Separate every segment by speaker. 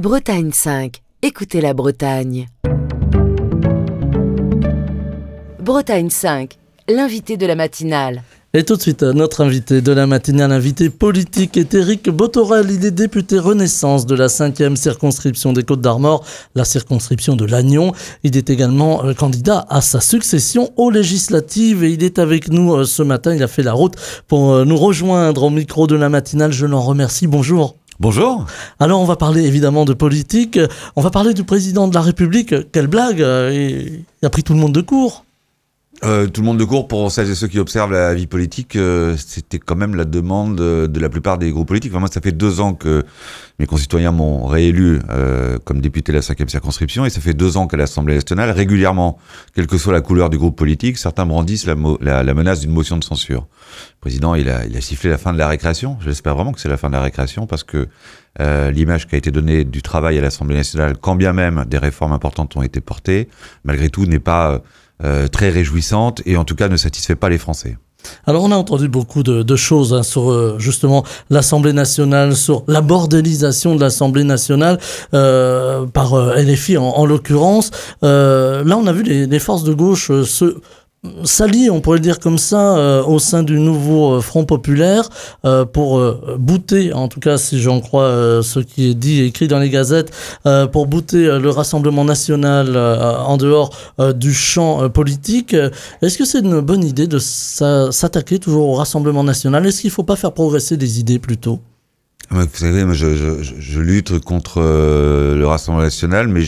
Speaker 1: Bretagne 5. Écoutez la Bretagne. Bretagne 5, l'invité de la matinale.
Speaker 2: Et tout de suite, notre invité de la matinale, invité politique, est Éric Bothorel. Il est député Renaissance de la 5e circonscription des Côtes-d'Armor, la circonscription de Lannion. Il est également candidat à sa succession aux législatives et il est avec nous ce matin. Il a fait la route pour nous rejoindre au micro de la matinale. Je l'en remercie. Bonjour.
Speaker 3: Bonjour.
Speaker 2: Alors on va parler évidemment de politique. On va parler du président de la République. Quelle blague, il a pris tout le monde de court.
Speaker 3: Tout le monde de court, pour celles et ceux qui observent la vie politique, c'était quand même la demande de la plupart des groupes politiques. Enfin, moi, ça fait 2 ans que mes concitoyens m'ont réélu comme député de la 5e circonscription, et ça fait 2 ans qu'à l'Assemblée nationale, régulièrement, quelle que soit la couleur du groupe politique, certains brandissent la menace d'une motion de censure. Le président, il a sifflé la fin de la récréation. J'espère vraiment que c'est la fin de la récréation, parce que l'image qui a été donnée du travail à l'Assemblée nationale, quand bien même des réformes importantes ont été portées, malgré tout, n'est pas très réjouissante et en tout cas ne satisfait pas les Français.
Speaker 2: Alors on a entendu beaucoup de choses sur justement l'Assemblée nationale, sur la bordélisation de l'Assemblée nationale par LFI en l'occurrence. Là on a vu les forces de gauche s'allient, on pourrait le dire comme ça, au sein du nouveau Front populaire pour bouter, en tout cas si j'en crois ce qui est dit et écrit dans les gazettes, pour bouter le Rassemblement national en dehors du champ politique. Est-ce que c'est une bonne idée de s'attaquer toujours au Rassemblement national ? Est-ce qu'il ne faut pas faire progresser des idées plutôt ?
Speaker 3: Vous savez, moi je lutte contre le Rassemblement national, mais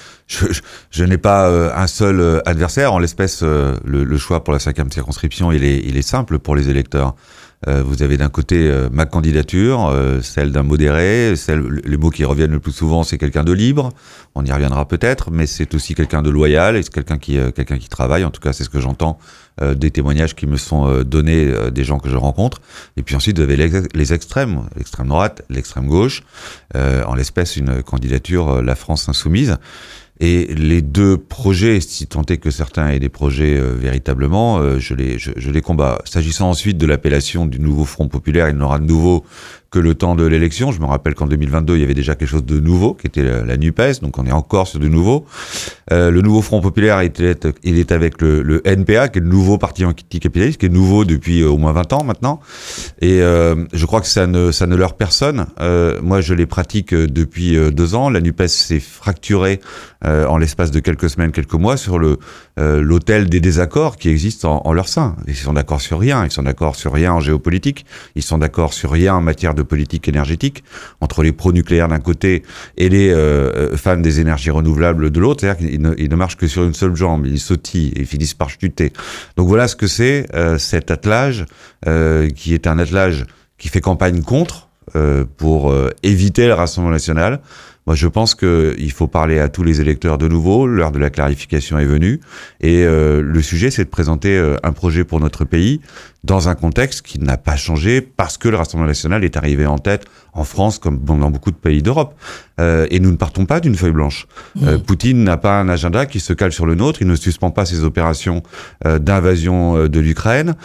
Speaker 3: je n'ai pas un seul adversaire. En l'espèce, le choix pour la 5e circonscription, il est simple pour les électeurs. Vous avez d'un côté ma candidature, celle d'un modéré, les mots qui reviennent le plus souvent, c'est quelqu'un de libre, on y reviendra peut-être, mais c'est aussi quelqu'un de loyal, et c'est quelqu'un qui travaille, en tout cas c'est ce que j'entends des témoignages qui me sont donnés des gens que je rencontre. Et puis ensuite vous avez les extrêmes, l'extrême droite, l'extrême gauche, en l'espèce une candidature La France insoumise. Et les deux projets, si tant est que certains aient des projets véritablement, je les combats. S'agissant ensuite de l'appellation du nouveau Front populaire, il n'aura de nouveau que le temps de l'élection. Je me rappelle qu'en 2022, il y avait déjà quelque chose de nouveau, qui était la NUPES, donc on est encore sur du nouveau. Le nouveau Front populaire, il est avec le NPA, qui est le nouveau parti anticapitaliste, qui est nouveau depuis au moins 20 ans maintenant. Et je crois que ça ne leurre personne. Moi, je les pratique depuis 2 ans. La NUPES s'est fracturée en l'espace de quelques semaines, quelques mois, sur l'autel des désaccords qui existent en leur sein. Ils sont d'accord sur rien. Ils sont d'accord sur rien en géopolitique. Ils sont d'accord sur rien en matière de politique énergétique, entre les pro-nucléaires d'un côté et les fans des énergies renouvelables de l'autre. C'est-à-dire qu'ils ne marchent que sur une seule jambe. Ils sautillent et finissent par chuter. Donc voilà ce que c'est cet attelage qui est un attelage qui fait campagne contre pour éviter le Rassemblement national. Moi, je pense qu'il faut parler à tous les électeurs de nouveau. L'heure de la clarification est venue. Et le sujet, c'est de présenter un projet pour notre pays dans un contexte qui n'a pas changé parce que le Rassemblement national est arrivé en tête en France comme dans beaucoup de pays d'Europe. Et nous ne partons pas d'une feuille blanche. Poutine n'a pas un agenda qui se cale sur le nôtre. Il ne suspend pas ses opérations d'invasion de l'Ukraine.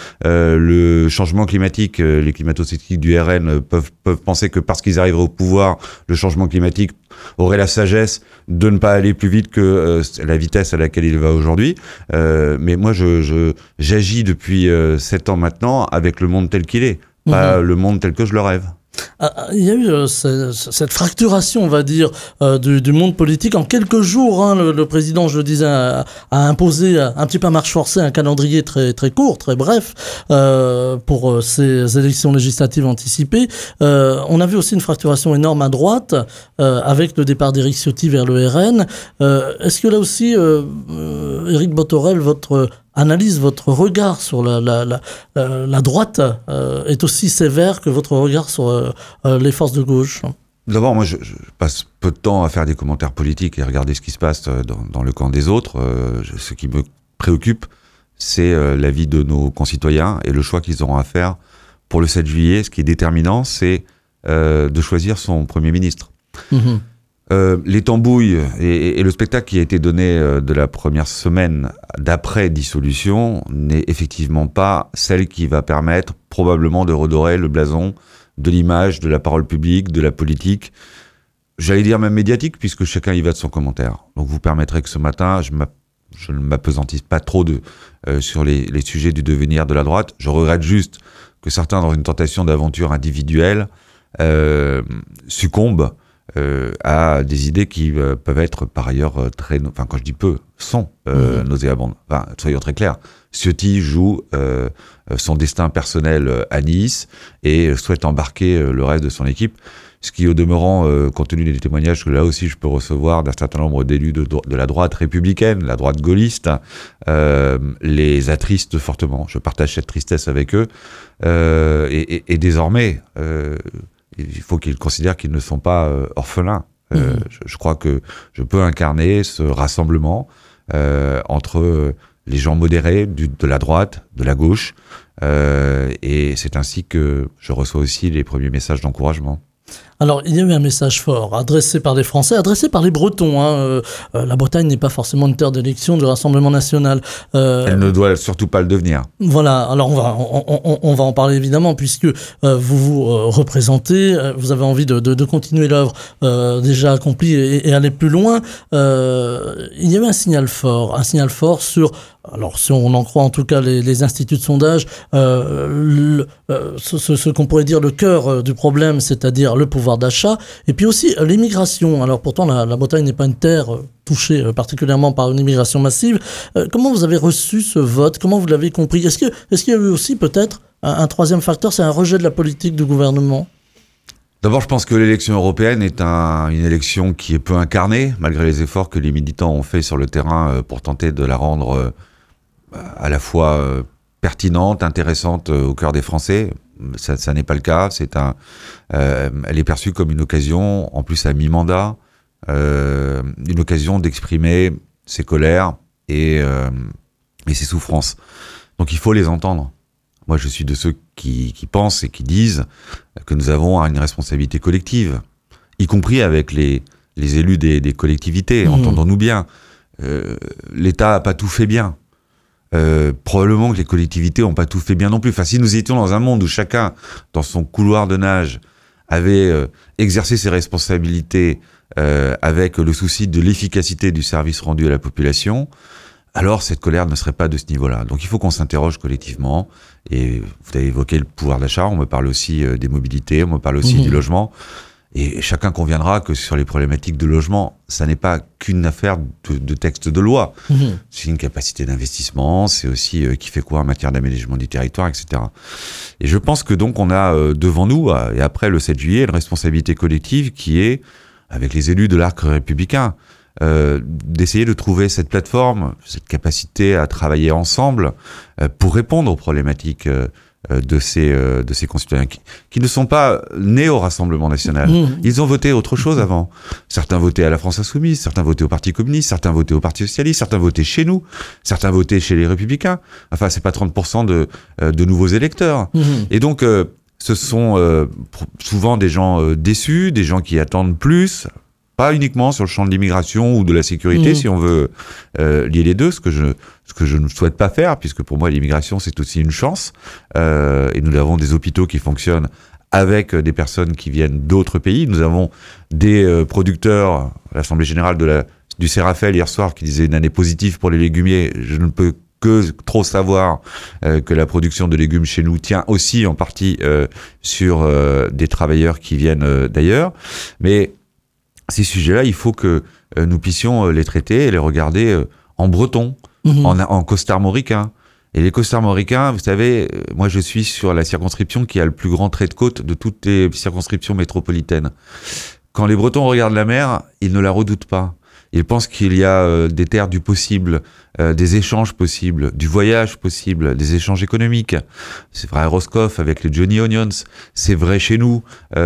Speaker 3: Le changement climatique, les climato-sceptiques du RN peuvent penser que parce qu'ils arriveraient au pouvoir, le changement climatique aurait la sagesse de ne pas aller plus vite que la vitesse à laquelle il va aujourd'hui. Mais moi, j'agis depuis 7 ans maintenant avec le monde tel qu'il est, pas le monde tel que je le rêve.
Speaker 2: Il y a eu cette fracturation, on va dire, du monde politique. En quelques jours, le président, je le disais, a imposé un petit peu à marche forcée un calendrier très, très court, très bref, pour ces élections législatives anticipées. On a vu aussi une fracturation énorme à droite, avec le départ d'Éric Ciotti vers le RN. Est-ce que là aussi, Éric Bothorel, votre analyse, votre regard sur la droite est aussi sévère que votre regard sur les forces de gauche?
Speaker 3: D'abord, moi, je passe peu de temps à faire des commentaires politiques et à regarder ce qui se passe dans le camp des autres. Ce qui me préoccupe, c'est la vie de nos concitoyens et le choix qu'ils auront à faire pour le 7 juillet. Ce qui est déterminant, c'est de choisir son Premier ministre. Les tambouilles et le spectacle qui a été donné de la première semaine d'après dissolution n'est effectivement pas celle qui va permettre probablement de redorer le blason de l'image, de la parole publique, de la politique. j'allais dire même médiatique, puisque chacun y va de son commentaire. Donc vous permettrez que ce matin, je ne m'apesantisse pas trop sur les sujets du devenir de la droite. Je regrette juste que certains, dans une tentation d'aventure individuelle, succombent à des idées qui peuvent être par ailleurs quand je dis peu, sont nauséabondes. Enfin, soyons très clairs. Ciotti joue son destin personnel à Nice et souhaite embarquer le reste de son équipe. Ce qui, au demeurant, compte tenu des témoignages que là aussi je peux recevoir d'un certain nombre d'élus de la droite républicaine, la droite gaulliste, les attriste fortement. Je partage cette tristesse avec eux. Et désormais, il faut qu'ils considèrent qu'ils ne sont pas orphelins. Je crois que je peux incarner ce rassemblement entre les gens modérés de la droite, de la gauche, et c'est ainsi que je reçois aussi les premiers messages d'encouragement.
Speaker 2: Alors, il y a eu un message fort adressé par les Français, adressé par les Bretons. La Bretagne n'est pas forcément une terre d'élection du Rassemblement national.
Speaker 3: Elle ne doit surtout pas le devenir.
Speaker 2: Voilà, alors on va en parler évidemment, puisque vous représentez, vous avez envie de continuer l'œuvre déjà accomplie et aller plus loin. Il y avait un signal fort sur... Alors, si on en croit en tout cas les instituts de sondage, ce qu'on pourrait dire le cœur du problème, c'est-à-dire le pouvoir d'achat, et puis aussi l'immigration. Alors pourtant, la Bretagne n'est pas une terre touchée particulièrement par une immigration massive. Comment vous avez reçu ce vote? Comment vous l'avez compris? Est-ce qu'il y a eu aussi peut-être un troisième facteur, c'est un rejet de la politique du gouvernement?
Speaker 3: D'abord, je pense que l'élection européenne est une élection qui est peu incarnée, malgré les efforts que les militants ont fait sur le terrain pour tenter de la rendre à la fois pertinente, intéressante au cœur des Français. Ça n'est pas le cas. Elle est perçue comme une occasion, en plus à mi-mandat, une occasion d'exprimer ses colères et ses souffrances. Donc il faut les entendre. Moi, je suis de ceux qui pensent et qui disent que nous avons une responsabilité collective, y compris avec les élus des collectivités. Entendons-nous bien. L'État n'a pas tout fait bien. Probablement que les collectivités n'ont pas tout fait bien non plus. Enfin, si nous étions dans un monde où chacun, dans son couloir de nage, avait exercé ses responsabilités avec le souci de l'efficacité du service rendu à la population, alors cette colère ne serait pas de ce niveau-là. Donc il faut qu'on s'interroge collectivement. Et vous avez évoqué le pouvoir d'achat, on me parle aussi des mobilités, on me parle aussi du logement. Et chacun conviendra que sur les problématiques de logement, ça n'est pas qu'une affaire de texte de loi. C'est une capacité d'investissement, c'est aussi qui fait quoi en matière d'aménagement du territoire, etc. Et je pense que donc on a devant nous, et après le 7 juillet, une responsabilité collective qui est, avec les élus de l'arc républicain, d'essayer de trouver cette plateforme, cette capacité à travailler ensemble pour répondre aux problématiques de ces concitoyens qui ne sont pas nés au Rassemblement national. Ils ont voté autre chose avant. Certains votaient à la France Insoumise, certains votaient au Parti communiste, certains votaient au Parti socialiste, certains votaient chez nous, certains votaient chez les Républicains. Enfin, c'est pas 30% de nouveaux électeurs. Et donc, ce sont souvent des gens déçus, des gens qui attendent plus, pas uniquement sur le champ de l'immigration ou de la sécurité, si on veut lier les deux, ce que je ne souhaite pas faire, puisque pour moi l'immigration c'est aussi une chance, et nous avons des hôpitaux qui fonctionnent avec des personnes qui viennent d'autres pays. Nous avons des producteurs, à l'Assemblée générale du Sérafel hier soir, qui disait une année positive pour les légumiers. Je ne peux que trop savoir que la production de légumes chez nous tient aussi en partie sur des travailleurs qui viennent d'ailleurs. Mais ces sujets-là, il faut que nous puissions les traiter et les regarder en breton, en costarmoricain. Et les costarmoricains, vous savez, moi je suis sur la circonscription qui a le plus grand trait de côte de toutes les circonscriptions métropolitaines. Quand les Bretons regardent la mer, ils ne la redoutent pas. Ils pensent qu'il y a des terres du possible, des échanges possibles, du voyage possible, des échanges économiques. C'est vrai à Roscoff avec les Johnny Onions, c'est vrai chez nous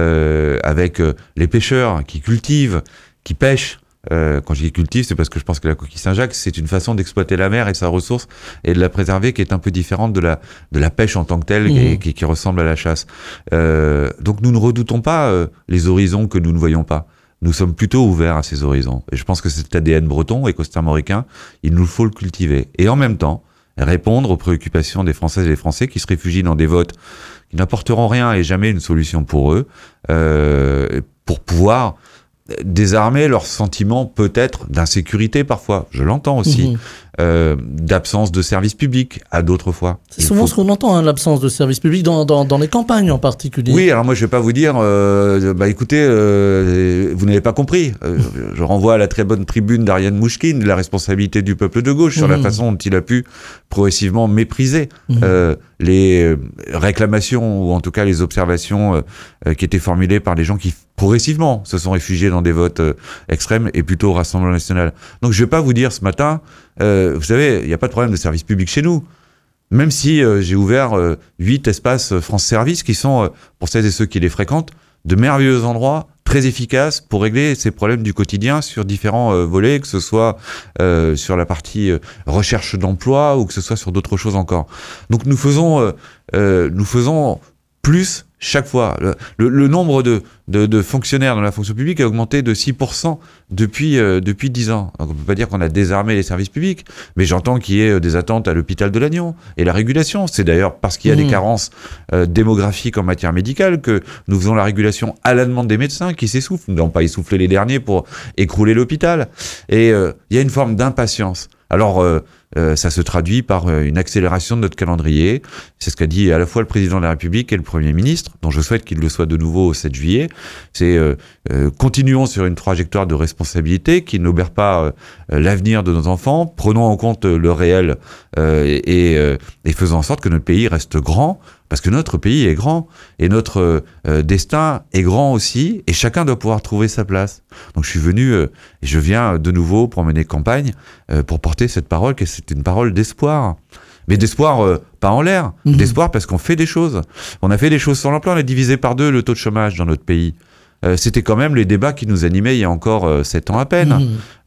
Speaker 3: avec les pêcheurs qui cultivent, qui pêchent. Quand je dis cultive, c'est parce que je pense que la coquille Saint-Jacques, c'est une façon d'exploiter la mer et sa ressource et de la préserver qui est un peu différente de la pêche en tant que telle, qui ressemble à la chasse. Donc nous ne redoutons pas les horizons que nous ne voyons pas. Nous sommes plutôt ouverts à ces horizons. Et je pense que cet ADN breton et costarmoricain, il nous faut le cultiver. Et en même temps, répondre aux préoccupations des Françaises et des Français qui se réfugient dans des votes qui n'apporteront rien et jamais une solution pour eux, pour pouvoir désarmer leur sentiment peut-être d'insécurité parfois, je l'entends aussi, d'absence de service public à d'autres fois.
Speaker 2: C'est souvent ce qu'on entend, l'absence de service public dans les campagnes en particulier.
Speaker 3: Oui, alors moi je vais pas vous dire, écoutez, vous n'avez pas compris. Je renvoie à la très bonne tribune d'Ariane Mouchkine, de la responsabilité du peuple de gauche sur la façon dont il a pu progressivement mépriser les réclamations ou en tout cas les observations qui étaient formulées par les gens qui progressivement se sont réfugiés dans des votes extrêmes et plutôt au Rassemblement national. Donc je vais pas vous dire ce matin, vous savez, il n'y a pas de problème de service public chez nous. Même si j'ai ouvert 8 espaces France Service qui sont, pour celles et ceux qui les fréquentent, de merveilleux endroits très efficaces pour régler ces problèmes du quotidien sur différents volets, que ce soit sur la partie recherche d'emploi ou que ce soit sur d'autres choses encore. Donc nous faisons plus chaque fois. Le nombre de fonctionnaires dans la fonction publique a augmenté de 6% depuis 10 ans. Donc on ne peut pas dire qu'on a désarmé les services publics, mais j'entends qu'il y ait des attentes à l'hôpital de Lannion et la régulation. C'est d'ailleurs parce qu'il y a des carences démographiques en matière médicale que nous faisons la régulation à la demande des médecins qui s'essoufflent. Nous n'avons pas essoufflé les derniers pour écrouler l'hôpital. Et il y a une forme d'impatience. Alors, ça se traduit par une accélération de notre calendrier. C'est ce qu'a dit à la fois le président de la République et le Premier ministre, dont je souhaite qu'il le soit de nouveau au 7 juillet. C'est continuons sur une trajectoire de responsabilité qui n'obère pas l'avenir de nos enfants, prenons en compte le réel et faisons en sorte que notre pays reste grand, parce que notre pays est grand et notre destin est grand aussi, et chacun doit pouvoir trouver sa place. Donc je suis venu et je viens de nouveau pour mener campagne pour porter cette parole, que c'est une parole d'espoir. Mais d'espoir pas en l'air, d'espoir parce qu'on fait des choses. On a fait des choses sur l'emploi, on a divisé par 2 le taux de chômage dans notre pays. C'était quand même les débats qui nous animaient il y a encore 7 ans à peine.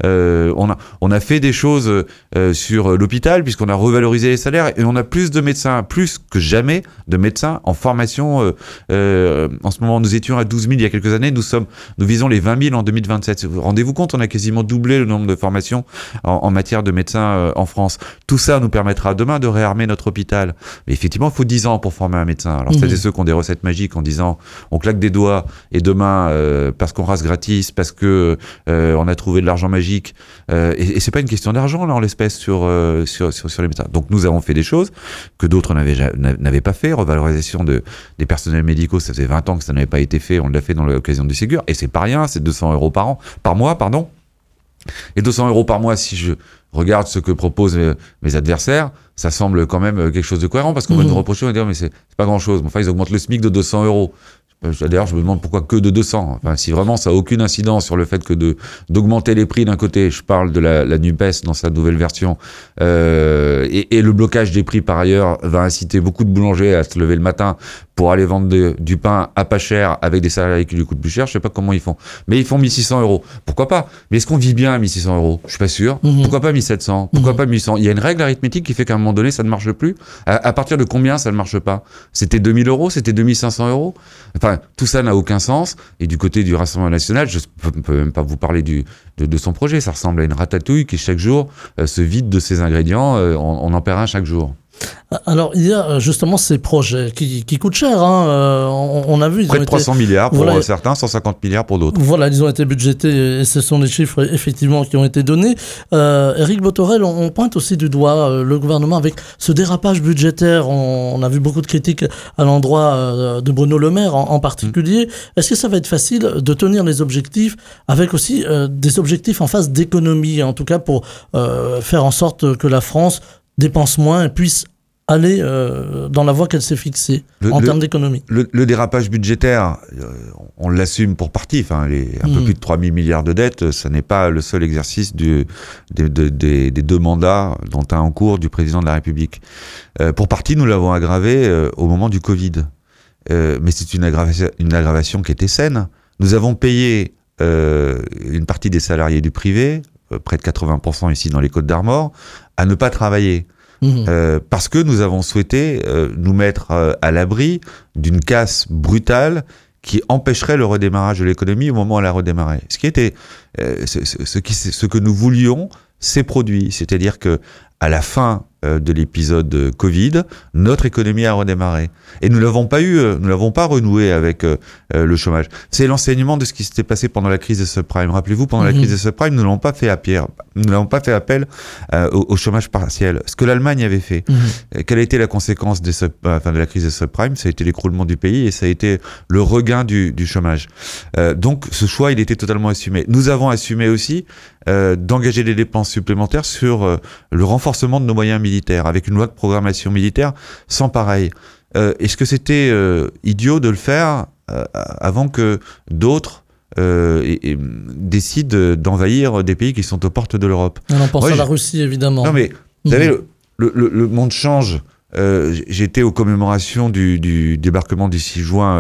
Speaker 3: On a fait des choses sur l'hôpital puisqu'on a revalorisé les salaires et on a plus de médecins, plus que jamais de médecins en formation. En ce moment, nous étions à 12 000 il y a quelques années, nous visons les 20 000 en 2027. Rendez-vous compte, on a quasiment doublé le nombre de formations en matière de médecins en France. Tout ça nous permettra demain de réarmer notre hôpital. Mais effectivement, il faut 10 ans pour former un médecin. Alors celles et ceux qui ont des recettes magiques en disant on claque des doigts et demain parce qu'on rase gratis, parce que on a trouvé de l'argent magique, et c'est pas une question d'argent là en l'espèce sur les médecins. Donc nous avons fait des choses que d'autres n'avaient pas fait. Revalorisation des personnels médicaux, ça faisait 20 ans que ça n'avait pas été fait, on l'a fait dans l'occasion du Ségur, et c'est pas rien, c'est 200 € par mois. Et 200 € par mois, si je regarde ce que proposent mes adversaires, ça semble quand même quelque chose de cohérent, parce qu'on va nous reprocher, on va dire mais c'est pas grand chose. Enfin, ils augmentent le SMIC de 200 €. D'ailleurs, je me demande pourquoi que de 200. Enfin, si vraiment ça n'a aucune incidence sur le fait que d'augmenter les prix d'un côté, je parle de la NUPES dans sa nouvelle version, et le blocage des prix par ailleurs va inciter beaucoup de boulangers à se lever le matin pour aller vendre du pain à pas cher avec des salariés qui lui coûtent plus cher. Je sais pas comment ils font. Mais ils font 1600 €. Pourquoi pas? Mais est-ce qu'on vit bien à 1600 €? Je suis pas sûr. Pourquoi pas 1700? Pourquoi pas 1800? Il y a une règle arithmétique qui fait qu'à un moment donné, ça ne marche plus. À partir de combien ça ne marche pas? C'était 2000 €? C'était 2500 €? Enfin, tout ça n'a aucun sens. Et du côté du Rassemblement national, je ne peux même pas vous parler de son projet. Ça ressemble à une ratatouille qui, chaque jour, se vide de ses ingrédients. On en perd un chaque jour.
Speaker 2: Alors, il y a justement ces projets qui coûtent cher. On a vu...
Speaker 3: Près de 300 milliards pour certains, 150 milliards pour d'autres.
Speaker 2: Voilà, ils ont été budgétés et ce sont des chiffres effectivement qui ont été donnés. Éric Bothorel, on pointe aussi du doigt le gouvernement avec ce dérapage budgétaire. On a vu beaucoup de critiques à l'endroit de Bruno Le Maire en particulier. Est-ce que ça va être facile de tenir les objectifs avec aussi des objectifs en phase d'économie, en tout cas pour faire en sorte que la France dépense moins et puisse aller dans la voie qu'elle s'est fixée en termes d'économie.
Speaker 3: Le dérapage budgétaire, on l'assume pour partie. Enfin, un peu plus de 3 000 milliards de dettes, ça n'est pas le seul exercice des 2 mandats, dont un en cours du président de la République. Pour partie, nous l'avons aggravé au moment du Covid. Mais c'est une aggravation qui était saine. Nous avons payé une partie des salariés du privé, près de 80% ici dans les Côtes-d'Armor, à ne pas travailler. Parce que nous avons souhaité nous mettre à l'abri d'une casse brutale qui empêcherait le redémarrage de l'économie au moment où elle a redémarré. Ce qui était, ce que nous voulions, s'est produit. C'est-à-dire que à la fin de l'épisode Covid, notre économie a redémarré. Et nous l'avons pas renoué avec le chômage. C'est l'enseignement de ce qui s'était passé pendant la crise des subprimes. Rappelez-vous, pendant la crise des subprimes, nous n'avons pas fait appel au chômage partiel. Ce que l'Allemagne avait fait. Quelle a été la conséquence de la crise des subprimes? Ça a été l'écoulement du pays et ça a été le regain du chômage. Donc, ce choix, il était totalement assumé. Nous avons assumé aussi d'engager des dépenses supplémentaires sur le renforcement de nos moyens militaires, avec une loi de programmation militaire sans pareil. Est-ce que c'était idiot de le faire avant que d'autres décident d'envahir des pays qui sont aux portes de l'Europe?
Speaker 2: On pense à la Russie, évidemment.
Speaker 3: Non, mais vous savez, le monde change. J'étais aux commémorations du débarquement du 6 juin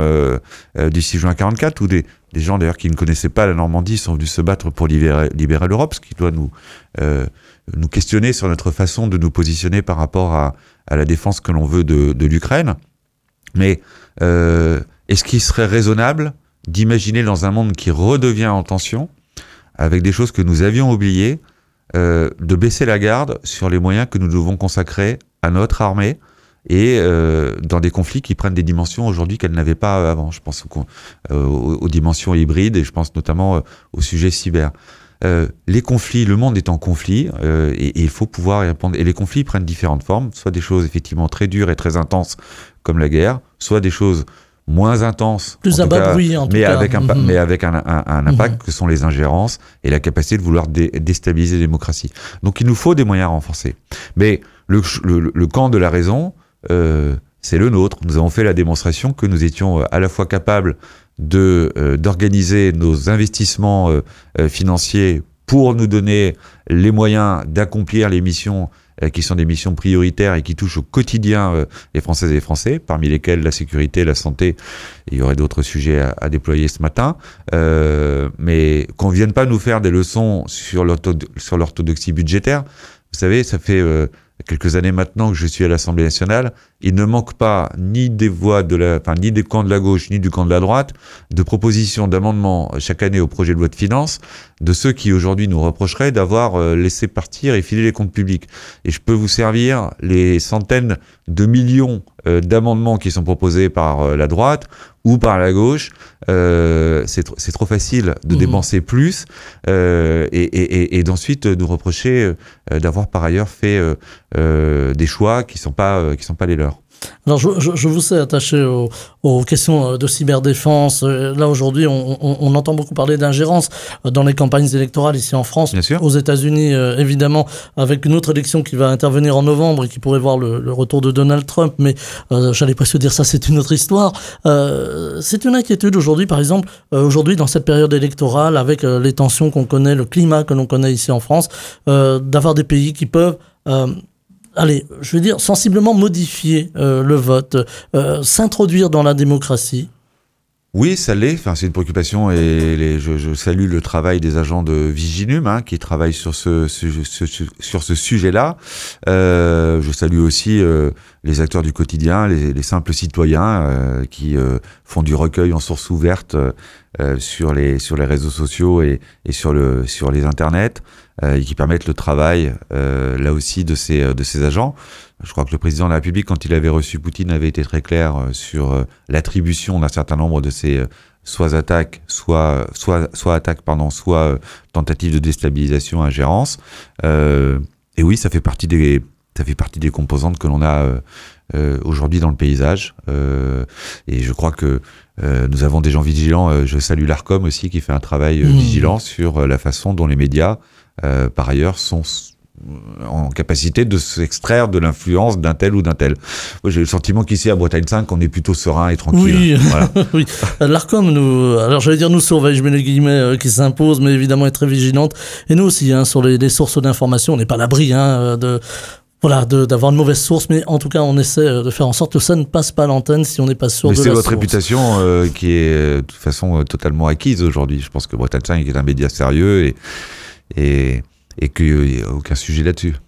Speaker 3: 44, où des gens d'ailleurs qui ne connaissaient pas la Normandie sont venus se battre pour libérer l'Europe, ce qui doit nous questionner sur notre façon de nous positionner par rapport à la défense que l'on veut de l'Ukraine. Mais est-ce qu'il serait raisonnable d'imaginer dans un monde qui redevient en tension, avec des choses que nous avions oubliées, de baisser la garde sur les moyens que nous devons consacrer à notre armée et dans des conflits qui prennent des dimensions aujourd'hui qu'elles n'avaient pas avant. Je pense aux dimensions hybrides et je pense notamment au sujet cyber. Les conflits, le monde est en conflit et il faut pouvoir y répondre. Et les conflits prennent différentes formes, soit des choses effectivement très dures et très intenses comme la guerre, soit des choses moins intenses,
Speaker 2: plus ababoui en tout cas,
Speaker 3: mais avec un impact que sont les ingérences et la capacité de vouloir déstabiliser la démocratie. Donc il nous faut des moyens renforcés. Mais le camp de la raison, c'est le nôtre. Nous avons fait la démonstration que nous étions à la fois capables d'organiser nos investissements financiers pour nous donner les moyens d'accomplir les missions qui sont des missions prioritaires et qui touchent au quotidien les Françaises et les Français, parmi lesquels la sécurité, la santé. Il y aurait d'autres sujets à déployer ce matin. Mais qu'on ne vienne pas nous faire des leçons sur l'orthodoxie budgétaire. Vous savez, ça fait quelques années maintenant que je suis à l'Assemblée nationale. Il ne manque pas ni des voix ni des camps de la gauche, ni du camp de la droite, de propositions d'amendements chaque année au projet de loi de finances de ceux qui aujourd'hui nous reprocheraient d'avoir laissé partir et filer les comptes publics. Et je peux vous servir les centaines de millions d'amendements qui sont proposés par la droite ou par la gauche. C'est trop facile de dépenser plus et d'ensuite nous reprocher d'avoir par ailleurs fait des choix qui sont pas les leurs.
Speaker 2: Alors je vous sais attaché aux questions de cyberdéfense. Là aujourd'hui on entend beaucoup parler d'ingérence dans les campagnes électorales ici en France, aux États-Unis évidemment, avec une autre élection qui va intervenir en novembre et qui pourrait voir le retour de Donald Trump, mais j'allais presque dire ça, c'est une autre histoire. C'est une inquiétude aujourd'hui, par exemple, aujourd'hui dans cette période électorale, avec les tensions qu'on connaît, le climat que l'on connaît ici en France, d'avoir des pays qui peuvent je veux dire, sensiblement modifier le vote, s'introduire dans la démocratie.
Speaker 3: Oui, ça l'est. Enfin, c'est une préoccupation et je salue le travail des agents de Viginum qui travaillent sur ce sujet-là. Je salue aussi les acteurs du quotidien, les simples citoyens qui font du recueil en source ouverte sur les réseaux sociaux et sur les internets. Et qui permettent le travail là aussi de ces agents. Je crois que le président de la République, quand il avait reçu Poutine, avait été très clair sur l'attribution d'un certain nombre de ces soit tentatives de déstabilisation, ingérence. Et oui, ça fait partie des composantes que l'on a aujourd'hui dans le paysage. Et je crois que nous avons des gens vigilants. Je salue l'Arcom aussi qui fait un travail vigilant sur la façon dont les médias par ailleurs sont en capacité de s'extraire de l'influence d'un tel ou d'un tel. Moi, j'ai le sentiment qu'ici à Bretagne 5, on est plutôt serein et tranquille.
Speaker 2: Oui,
Speaker 3: voilà.
Speaker 2: Oui. L'Arcom nous surveille, je mets les guillemets qui s'imposent, mais évidemment est très vigilante. Et nous aussi, sur les sources d'information, on n'est pas à l'abri d'avoir une mauvaise source, mais en tout cas, on essaie de faire en sorte que ça ne passe pas à l'antenne si on n'est pas sûr de la source.
Speaker 3: Mais c'est votre réputation qui est de toute façon totalement acquise aujourd'hui. Je pense que Bretagne 5 est un média sérieux et qu'il n'y a aucun sujet là-dessus.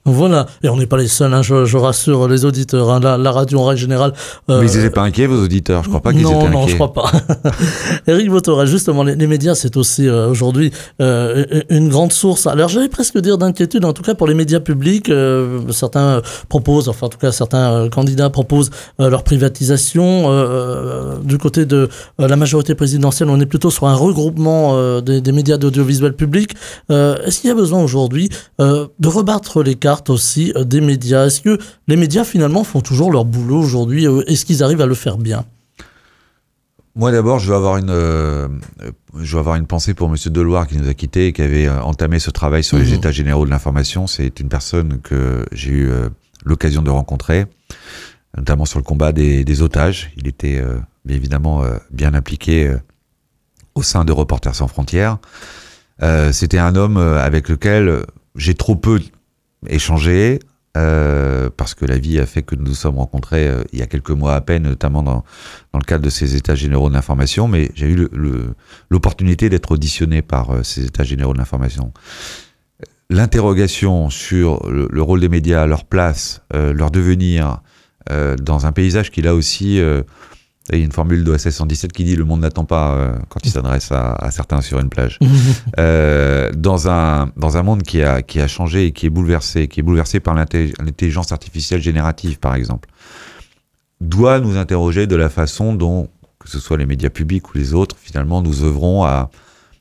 Speaker 2: Voilà, et on n'est pas les seuls, hein, je rassure les auditeurs, hein, la radio en règle générale...
Speaker 3: Mais ils n'étaient pas inquiets, vos auditeurs, je crois pas qu'ils étaient inquiets.
Speaker 2: Non, je crois pas. Éric Bothorel, justement, les médias, c'est aussi aujourd'hui une grande source, alors j'allais presque dire d'inquiétude, en tout cas pour les médias publics, certains proposent, enfin en tout cas certains candidats proposent leur privatisation. Du côté de la majorité présidentielle, on est plutôt sur un regroupement des médias d'audiovisuel public. Est-ce qu'il y a besoin aujourd'hui de rebattre les cartes aussi des médias? Est-ce que les médias finalement font toujours leur boulot aujourd'hui? Est-ce qu'ils arrivent à le faire bien?
Speaker 3: Moi d'abord, je vais avoir une pensée pour Monsieur Deloire qui nous a quittés et qui avait entamé ce travail sur les états généraux de l'information. C'est une personne que j'ai eu l'occasion de rencontrer, notamment sur le combat des otages. Il était bien évidemment bien impliqué au sein de Reporters sans frontières. C'était un homme avec lequel j'ai trop peu échangé, parce que la vie a fait que nous nous sommes rencontrés il y a quelques mois à peine, notamment dans le cadre de ces états généraux de l'information, mais j'ai eu l'opportunité d'être auditionné par ces états généraux de l'information. L'interrogation sur le rôle des médias, leur place, leur devenir, dans un paysage qui là aussi... il y a une formule d'OSS 117 qui dit « le monde n'attend pas quand il s'adresse à certains sur une plage ». Dans un monde qui a changé et qui est bouleversé par l'intelligence artificielle générative, par exemple, doit nous interroger de la façon dont, que ce soit les médias publics ou les autres, finalement, nous œuvrons à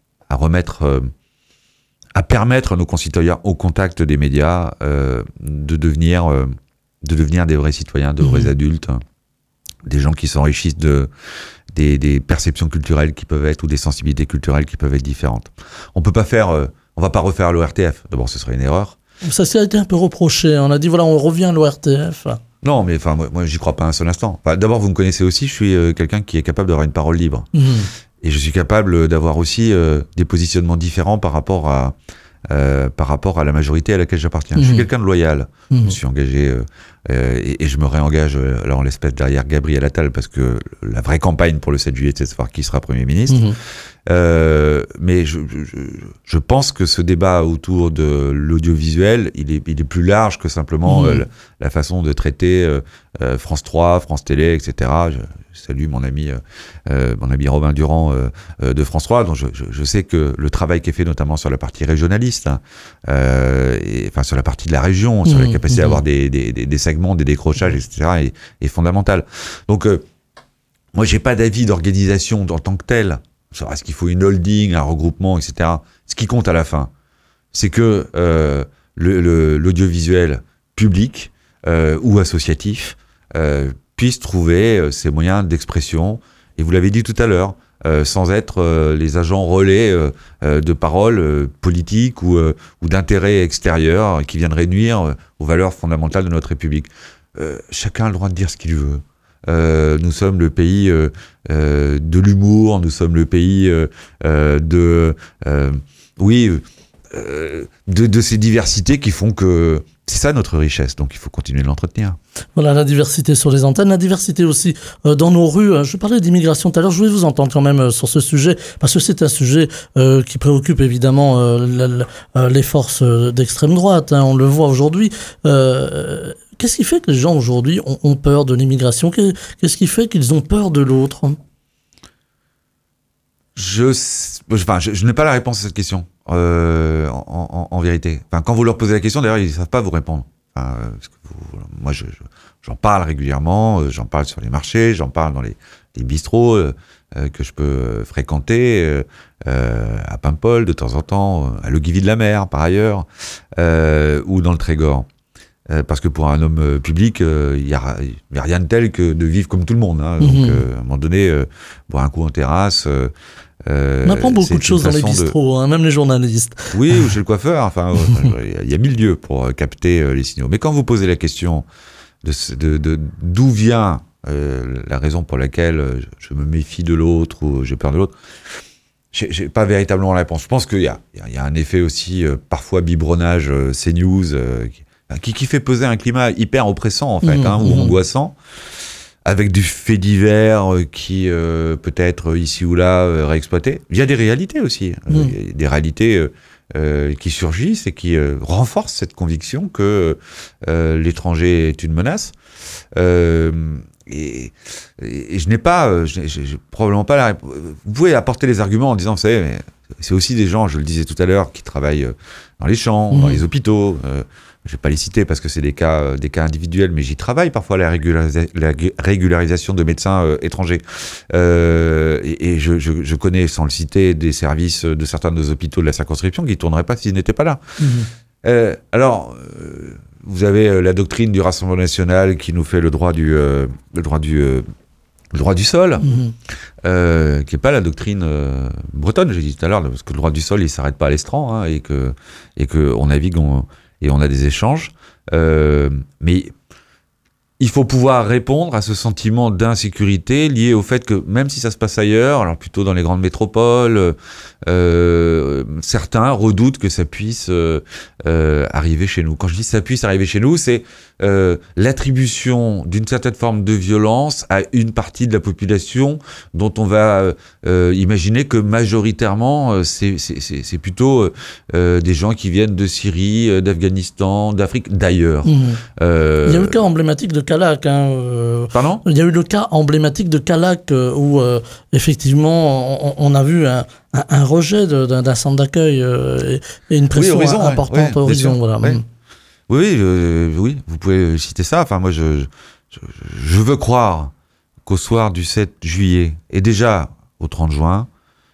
Speaker 3: permettre à nos concitoyens au contact des médias de devenir des vrais citoyens, de vrais adultes, des gens qui s'enrichissent des perceptions culturelles qui peuvent être, ou des sensibilités culturelles qui peuvent être différentes. On va pas refaire l'ORTF. D'abord, ce serait une erreur.
Speaker 2: Ça a été un peu reproché. On a dit, voilà, on revient à l'ORTF.
Speaker 3: Non, mais enfin, moi, j'y crois pas un seul instant. Enfin, d'abord, vous me connaissez aussi, je suis quelqu'un qui est capable d'avoir une parole libre. Et je suis capable d'avoir aussi des positionnements différents par rapport à la majorité à laquelle j'appartiens. Je suis quelqu'un de loyal. Je me suis engagé et je me réengage là en l'espèce derrière Gabriel Attal, parce que la vraie campagne pour le 7 juillet, c'est de savoir qui sera Premier ministre. Mais je pense que ce débat autour de l'audiovisuel, il est plus large que simplement la façon de traiter France 3, France Télé, etc. Je salue mon ami Robin Durand de France 3, dont je sais que le travail qui est fait notamment sur la partie régionaliste, enfin sur la partie de la région, sur la capacité d'avoir des segments, des décrochages, etc. est fondamental. Donc moi j'ai pas d'avis d'organisation en tant que tel. Est-ce qu'il faut une holding, un regroupement, etc. Ce qui compte à la fin, c'est que l'audiovisuel public ou associatif puisse trouver ses moyens d'expression, et vous l'avez dit tout à l'heure, sans être les agents relais de paroles politiques ou d'intérêts extérieurs qui viendraient nuire aux valeurs fondamentales de notre République. Chacun a le droit de dire ce qu'il veut. Nous sommes le pays de l'humour, nous sommes le pays de ces diversités qui font que c'est ça notre richesse, donc il faut continuer de l'entretenir.
Speaker 2: Voilà, la diversité sur les antennes, la diversité aussi dans nos rues. Je parlais d'immigration tout à l'heure, je voulais vous entendre quand même sur ce sujet, parce que c'est un sujet qui préoccupe évidemment les forces d'extrême droite, hein, on le voit aujourd'hui. Qu'est-ce qui fait que les gens aujourd'hui ont peur de l'immigration? Qu'est-ce qui fait qu'ils ont peur de l'autre?
Speaker 3: Je n'ai pas la réponse à cette question, en vérité. Enfin, quand vous leur posez la question, d'ailleurs, ils ne savent pas vous répondre. Enfin, parce que moi, j'en parle régulièrement, j'en parle sur les marchés, j'en parle dans les bistrots que je peux fréquenter, à Paimpol de temps en temps, à Leguivy de la Mer, par ailleurs, ou dans le Trégor. Parce que pour un homme public, il y a rien de tel que de vivre comme tout le monde. Hein. Donc, à un moment donné, boire un coup en terrasse...
Speaker 2: on apprend beaucoup de choses dans les bistrots, hein, même les journalistes.
Speaker 3: Oui, ou chez le coiffeur. Enfin, il y a 1000 lieux pour capter les signaux. Mais quand vous posez la question d'où vient la raison pour laquelle je me méfie de l'autre ou j'ai peur de l'autre, j'ai pas véritablement la réponse. Je pense qu'il y a un effet aussi, parfois biberonnage CNews, qui fait peser un climat hyper oppressant, en fait, ou angoissant, avec du fait divers qui peut être ici ou là réexploité. Il y a des réalités aussi, des réalités qui surgissent et qui renforcent cette conviction que l'étranger est une menace. Et je n'ai pas, j'ai probablement pas la réponse. Vous pouvez apporter des arguments en disant, vous savez, mais c'est aussi des gens, je le disais tout à l'heure, qui travaillent dans les champs, dans les hôpitaux. Je vais pas les citer parce que c'est des cas individuels, mais j'y travaille parfois la régularisation de médecins étrangers. Et je connais, sans le citer, des services de certains de nos hôpitaux de la circonscription qui tourneraient pas s'ils n'étaient pas là. Alors, vous avez la doctrine du Rassemblement national qui nous fait le droit du sol, qui n'est pas la doctrine bretonne, j'ai dit tout à l'heure, parce que le droit du sol, il ne s'arrête pas à l'estran, hein, et que on navigue et on a des échanges. Mais il faut pouvoir répondre à ce sentiment d'insécurité lié au fait que même si ça se passe ailleurs, alors plutôt dans les grandes métropoles, certains redoutent que ça puisse arriver chez nous. Quand je dis ça puisse arriver chez nous, c'est l'attribution d'une certaine forme de violence à une partie de la population dont on va imaginer que majoritairement c'est plutôt des gens qui viennent de Syrie, d'Afghanistan, d'Afrique, d'ailleurs. Il
Speaker 2: y a eu le cas emblématique de Callac.
Speaker 3: Pardon ?
Speaker 2: Il y a eu le cas emblématique de Callac où effectivement on a vu un rejet d'un centre d'accueil et une pression importante à Horizon. Voilà.
Speaker 3: Oui, vous pouvez citer ça. Enfin, moi, je veux croire qu'au soir du 7 juillet, et déjà au 30 juin,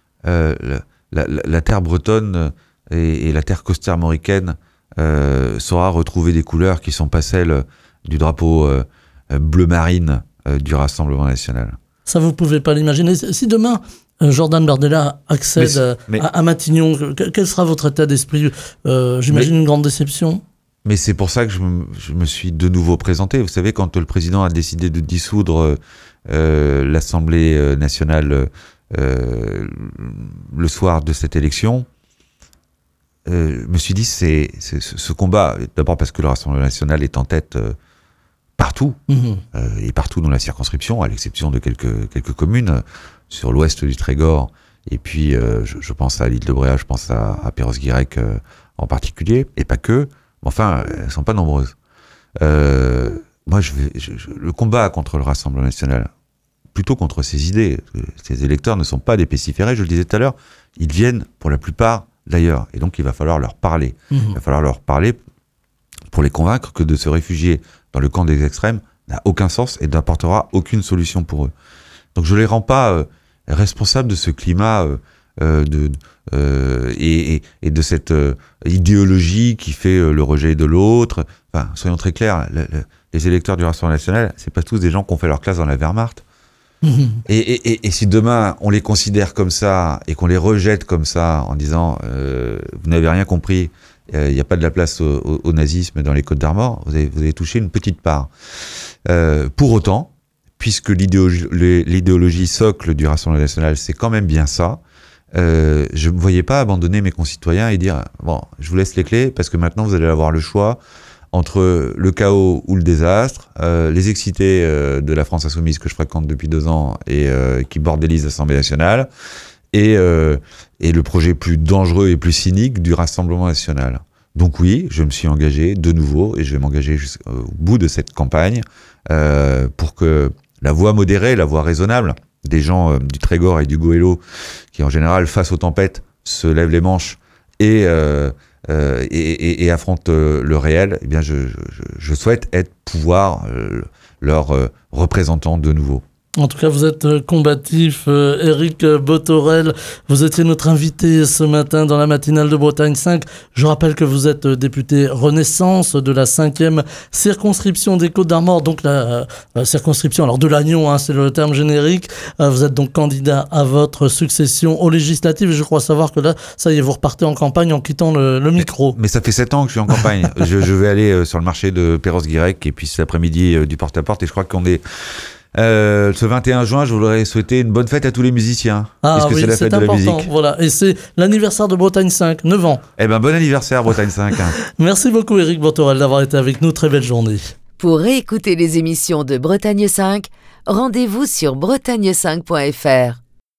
Speaker 3: la terre bretonne et la terre costière mauricaine saura retrouver des couleurs qui ne sont pas celles du drapeau bleu marine du Rassemblement national.
Speaker 2: Ça, vous ne pouvez pas l'imaginer. Si demain, Jordan Bardella accède à Matignon, quel sera votre état d'esprit ? J'imagine une grande déception.
Speaker 3: Mais c'est pour ça que je me suis de nouveau présenté. Vous savez, quand le président a décidé de dissoudre l'Assemblée nationale le soir de cette élection, je me suis dit, c'est ce combat, d'abord parce que le Rassemblement national est en tête partout, et partout dans la circonscription, à l'exception de quelques communes, sur l'ouest du Trégor, et puis je pense à l'île de Bréhat, je pense à Perros-Guirec en particulier, et pas que. Enfin, elles ne sont pas nombreuses. Moi, le combat contre le Rassemblement national, plutôt contre ces idées, ces électeurs ne sont pas des pestiférés, je le disais tout à l'heure, ils viennent pour la plupart d'ailleurs. Et donc, il va falloir leur parler. Il va falloir leur parler pour les convaincre que de se réfugier dans le camp des extrêmes n'a aucun sens et n'apportera aucune solution pour eux. Donc, je ne les rends pas responsables de ce climat et de cette idéologie qui fait le rejet de l'autre. Enfin, soyons très clairs, les électeurs du Rassemblement national, c'est pas tous des gens qui ont fait leur classe dans la Wehrmacht. Et si demain on les considère comme ça et qu'on les rejette comme ça en disant vous n'avez rien compris, il n'y a pas de la place au nazisme dans les Côtes d'Armor, vous avez touché une petite part. Pour autant, puisque l'idéologie socle du Rassemblement national, c'est quand même bien ça, je ne me voyais pas abandonner mes concitoyens et dire bon, je vous laisse les clés parce que maintenant vous allez avoir le choix entre le chaos ou le désastre, les excités de la France insoumise que je fréquente depuis 2 ans et qui bordélisent l'Assemblée nationale, et le projet plus dangereux et plus cynique du Rassemblement national. Donc oui, je me suis engagé de nouveau et je vais m'engager jusqu'au bout de cette campagne pour que la voix modérée, la voix raisonnable des gens du Trégor et du Goëlo, qui en général, face aux tempêtes, se lèvent les manches et affrontent le réel, eh bien je souhaite pouvoir leur représentant de nouveau.
Speaker 2: En tout cas, vous êtes combatif, Éric Bothorel. Vous étiez notre invité ce matin dans la matinale de Bretagne 5. Je rappelle que vous êtes député Renaissance de la 5e circonscription des Côtes-d'Armor, donc la circonscription alors de Lannion, hein, c'est le terme générique. Vous êtes donc candidat à votre succession aux législatives. Je crois savoir que là, ça y est, vous repartez en campagne en quittant le micro.
Speaker 3: Mais ça fait 7 ans que je suis en campagne. je vais aller sur le marché de Perros-Guirec et puis cet après-midi du porte-à-porte, et je crois qu'on est... ce 21 juin, je voudrais souhaiter une bonne fête à tous les musiciens.
Speaker 2: Ah oui,
Speaker 3: c'est la fête de la musique.
Speaker 2: Voilà. Et c'est l'anniversaire de Bretagne 5, 9 ans.
Speaker 3: Eh ben, bon anniversaire, Bretagne 5.
Speaker 2: Merci beaucoup, Éric Bothorel, d'avoir été avec nous. Très belle journée.
Speaker 1: Pour réécouter les émissions de Bretagne 5, rendez-vous sur bretagne5.fr.